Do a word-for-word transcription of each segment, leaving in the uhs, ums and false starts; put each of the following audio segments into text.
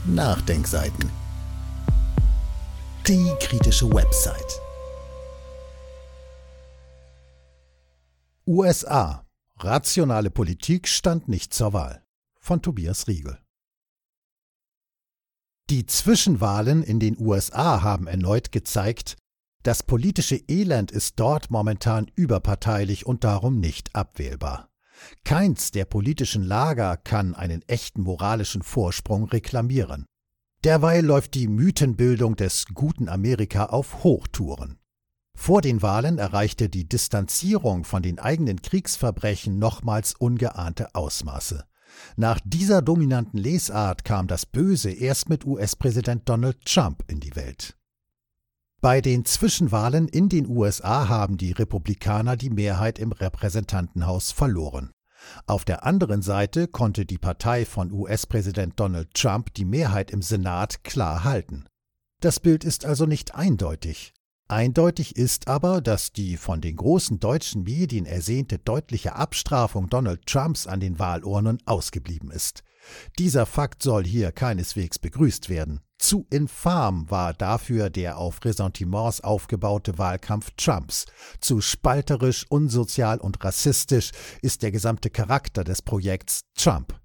Nachdenkseiten. Die kritische Website. U S A. Rationale Politik stand nicht zur Wahl. Von Tobias Riegel. Die Zwischenwahlen in den U S A haben erneut gezeigt, das politische Elend ist dort momentan überparteilich und darum nicht abwählbar. Keins der politischen Lager kann einen echten moralischen Vorsprung reklamieren. Derweil läuft die Mythenbildung des guten Amerika auf Hochtouren. Vor den Wahlen erreichte die Distanzierung von den eigenen Kriegsverbrechen nochmals ungeahnte Ausmaße. Nach dieser dominanten Lesart kam das Böse erst mit U S-Präsident Donald Trump in die Welt. Bei den Zwischenwahlen in den U S A haben die Republikaner die Mehrheit im Repräsentantenhaus verloren. Auf der anderen Seite konnte die Partei von U S-Präsident Donald Trump die Mehrheit im Senat klar halten. Das Bild ist also nicht eindeutig. Eindeutig ist aber, dass die von den großen deutschen Medien ersehnte deutliche Abstrafung Donald Trumps an den Wahlurnen ausgeblieben ist. Dieser Fakt soll hier keineswegs begrüßt werden. Zu infam war dafür der auf Ressentiments aufgebaute Wahlkampf Trumps. Zu spalterisch, unsozial und rassistisch ist der gesamte Charakter des Projekts Trump.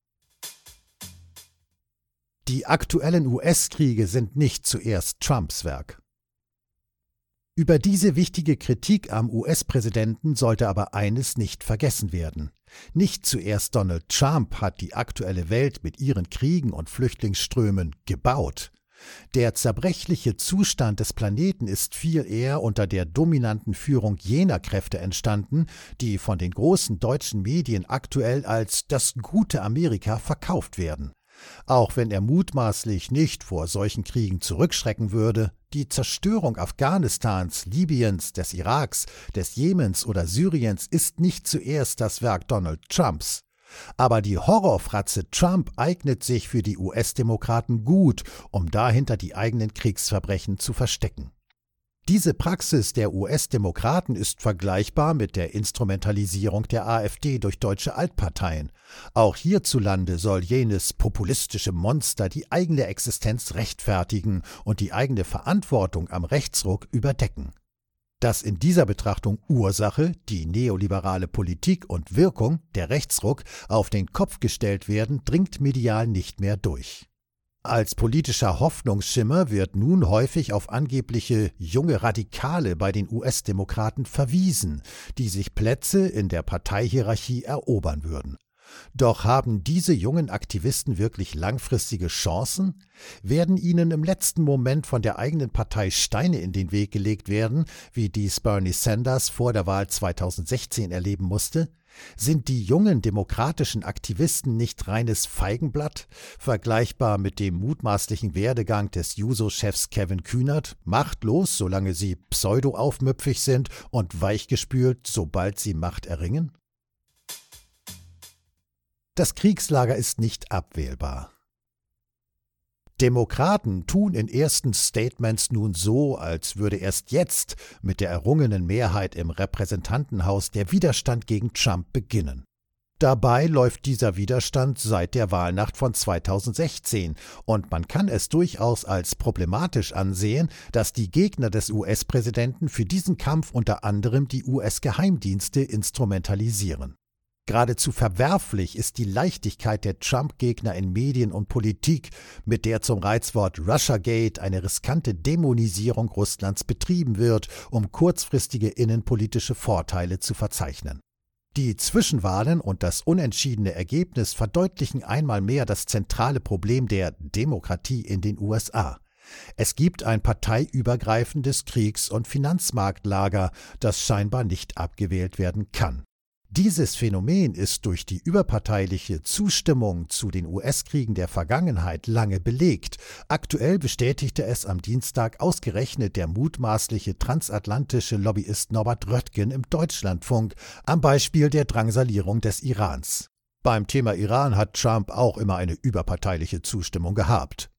Die aktuellen U S-Kriege sind nicht zuerst Trumps Werk. Über diese wichtige Kritik am U S-Präsidenten sollte aber eines nicht vergessen werden. Nicht zuerst Donald Trump hat die aktuelle Welt mit ihren Kriegen und Flüchtlingsströmen gebaut. Der zerbrechliche Zustand des Planeten ist viel eher unter der dominanten Führung jener Kräfte entstanden, die von den großen deutschen Medien aktuell als das gute Amerika verkauft werden. Auch wenn er mutmaßlich nicht vor solchen Kriegen zurückschrecken würde, die Zerstörung Afghanistans, Libyens, des Iraks, des Jemens oder Syriens ist nicht zuerst das Werk Donald Trumps. Aber die Horrorfratze Trump eignet sich für die U S-Demokraten gut, um dahinter die eigenen Kriegsverbrechen zu verstecken. Diese Praxis der U S-Demokraten ist vergleichbar mit der Instrumentalisierung der AfD durch deutsche Altparteien. Auch hierzulande soll jenes populistische Monster die eigene Existenz rechtfertigen und die eigene Verantwortung am Rechtsruck überdecken. Dass in dieser Betrachtung Ursache, die neoliberale Politik und Wirkung, der Rechtsruck, auf den Kopf gestellt werden, dringt medial nicht mehr durch. Als politischer Hoffnungsschimmer wird nun häufig auf angebliche junge Radikale bei den U S-Demokraten verwiesen, die sich Plätze in der Parteihierarchie erobern würden. Doch haben diese jungen Aktivisten wirklich langfristige Chancen? Werden ihnen im letzten Moment von der eigenen Partei Steine in den Weg gelegt werden, wie dies Bernie Sanders vor der Wahl zweitausendsechzehn erleben musste? Sind die jungen demokratischen Aktivisten nicht reines Feigenblatt, vergleichbar mit dem mutmaßlichen Werdegang des Juso-Chefs Kevin Kühnert, machtlos, solange sie pseudo-aufmüpfig sind und weichgespült, sobald sie Macht erringen? Das Kriegslager ist nicht abwählbar. Demokraten tun in ersten Statements nun so, als würde erst jetzt mit der errungenen Mehrheit im Repräsentantenhaus der Widerstand gegen Trump beginnen. Dabei läuft dieser Widerstand seit der Wahlnacht von zweitausendsechzehn und man kann es durchaus als problematisch ansehen, dass die Gegner des U S-Präsidenten für diesen Kampf unter anderem die U S-Geheimdienste instrumentalisieren. Geradezu verwerflich ist die Leichtigkeit der Trump-Gegner in Medien und Politik, mit der zum Reizwort Russiagate eine riskante Dämonisierung Russlands betrieben wird, um kurzfristige innenpolitische Vorteile zu verzeichnen. Die Zwischenwahlen und das unentschiedene Ergebnis verdeutlichen einmal mehr das zentrale Problem der Demokratie in den U S A. Es gibt ein parteiübergreifendes Kriegs- und Finanzmarktlager, das scheinbar nicht abgewählt werden kann. Dieses Phänomen ist durch die überparteiliche Zustimmung zu den U S-Kriegen der Vergangenheit lange belegt. Aktuell bestätigte es am Dienstag ausgerechnet der mutmaßliche transatlantische Lobbyist Norbert Röttgen im Deutschlandfunk am Beispiel der Drangsalierung des Irans. Beim Thema Iran hat Trump auch immer eine überparteiliche Zustimmung gehabt.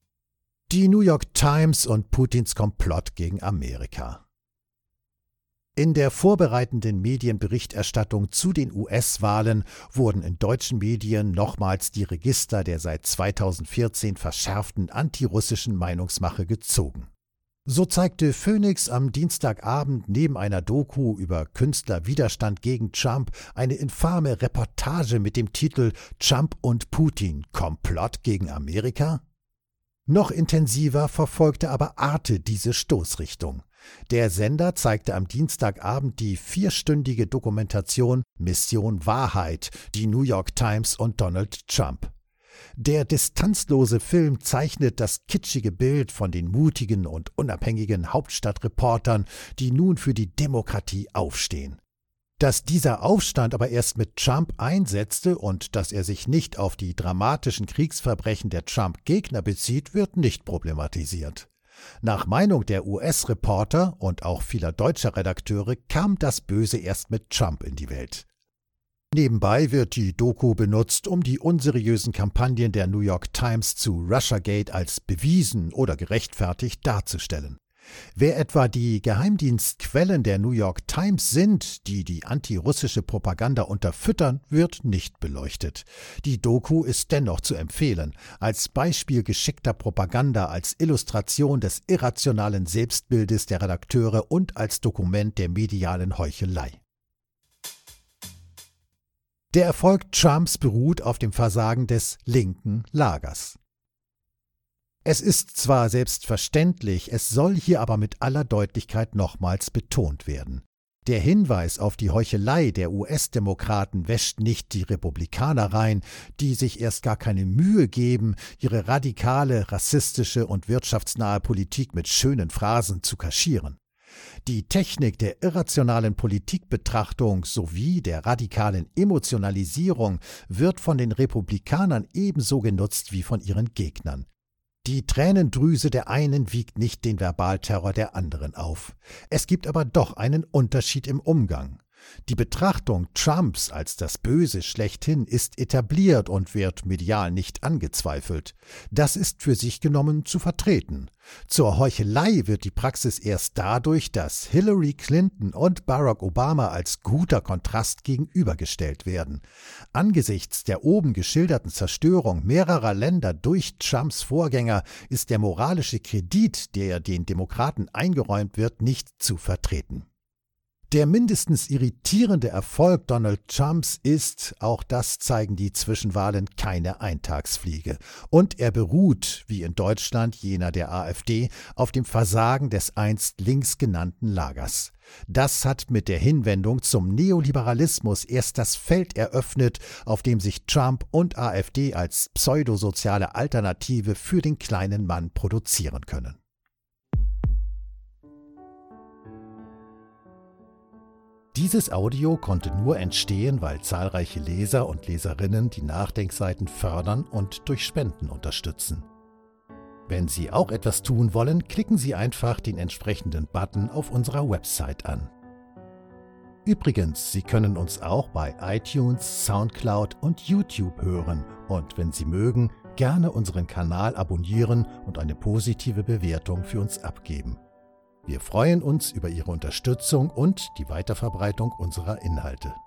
Die New York Times und Putins Komplott gegen Amerika. In der vorbereitenden Medienberichterstattung zu den U S-Wahlen wurden in deutschen Medien nochmals die Register der seit zweitausendvierzehn verschärften antirussischen Meinungsmache gezogen. So zeigte Phoenix am Dienstagabend neben einer Doku über Künstlerwiderstand gegen Trump eine infame Reportage mit dem Titel »Trump und Putin – Komplott gegen Amerika?« Noch intensiver verfolgte aber Arte diese Stoßrichtung. Der Sender zeigte am Dienstagabend die vierstündige Dokumentation »Mission Wahrheit – Die New York Times und Donald Trump«. Der distanzlose Film zeichnet das kitschige Bild von den mutigen und unabhängigen Hauptstadtreportern, die nun für die Demokratie aufstehen. Dass dieser Aufstand aber erst mit Trump einsetzte und dass er sich nicht auf die dramatischen Kriegsverbrechen der Trump-Gegner bezieht, wird nicht problematisiert. Nach Meinung der U S-Reporter und auch vieler deutscher Redakteure kam das Böse erst mit Trump in die Welt. Nebenbei wird die Doku benutzt, um die unseriösen Kampagnen der New York Times zu Russiagate als bewiesen oder gerechtfertigt darzustellen. Wer etwa die Geheimdienstquellen der New York Times sind, die die antirussische Propaganda unterfüttern, wird nicht beleuchtet. Die Doku ist dennoch zu empfehlen, als Beispiel geschickter Propaganda, als Illustration des irrationalen Selbstbildes der Redakteure und als Dokument der medialen Heuchelei. Der Erfolg Trumps beruht auf dem Versagen des linken Lagers. Es ist zwar selbstverständlich, es soll hier aber mit aller Deutlichkeit nochmals betont werden. Der Hinweis auf die Heuchelei der U S-Demokraten wäscht nicht die Republikaner rein, die sich erst gar keine Mühe geben, ihre radikale, rassistische und wirtschaftsnahe Politik mit schönen Phrasen zu kaschieren. Die Technik der irrationalen Politikbetrachtung sowie der radikalen Emotionalisierung wird von den Republikanern ebenso genutzt wie von ihren Gegnern. Die Tränendrüse der einen wiegt nicht den Verbalterror der anderen auf. Es gibt aber doch einen Unterschied im Umgang. Die Betrachtung Trumps als das Böse schlechthin ist etabliert und wird medial nicht angezweifelt. Das ist für sich genommen zu vertreten. Zur Heuchelei wird die Praxis erst dadurch, dass Hillary Clinton und Barack Obama als guter Kontrast gegenübergestellt werden. Angesichts der oben geschilderten Zerstörung mehrerer Länder durch Trumps Vorgänger ist der moralische Kredit, der den Demokraten eingeräumt wird, nicht zu vertreten. Der mindestens irritierende Erfolg Donald Trumps ist, auch das zeigen die Zwischenwahlen, keine Eintagsfliege. Und er beruht, wie in Deutschland jener der AfD, auf dem Versagen des einst links genannten Lagers. Das hat mit der Hinwendung zum Neoliberalismus erst das Feld eröffnet, auf dem sich Trump und AfD als pseudosoziale Alternative für den kleinen Mann produzieren können. Dieses Audio konnte nur entstehen, weil zahlreiche Leser und Leserinnen die Nachdenkseiten fördern und durch Spenden unterstützen. Wenn Sie auch etwas tun wollen, klicken Sie einfach den entsprechenden Button auf unserer Website an. Übrigens, Sie können uns auch bei iTunes, Soundcloud und YouTube hören und wenn Sie mögen, gerne unseren Kanal abonnieren und eine positive Bewertung für uns abgeben. Wir freuen uns über Ihre Unterstützung und die Weiterverbreitung unserer Inhalte.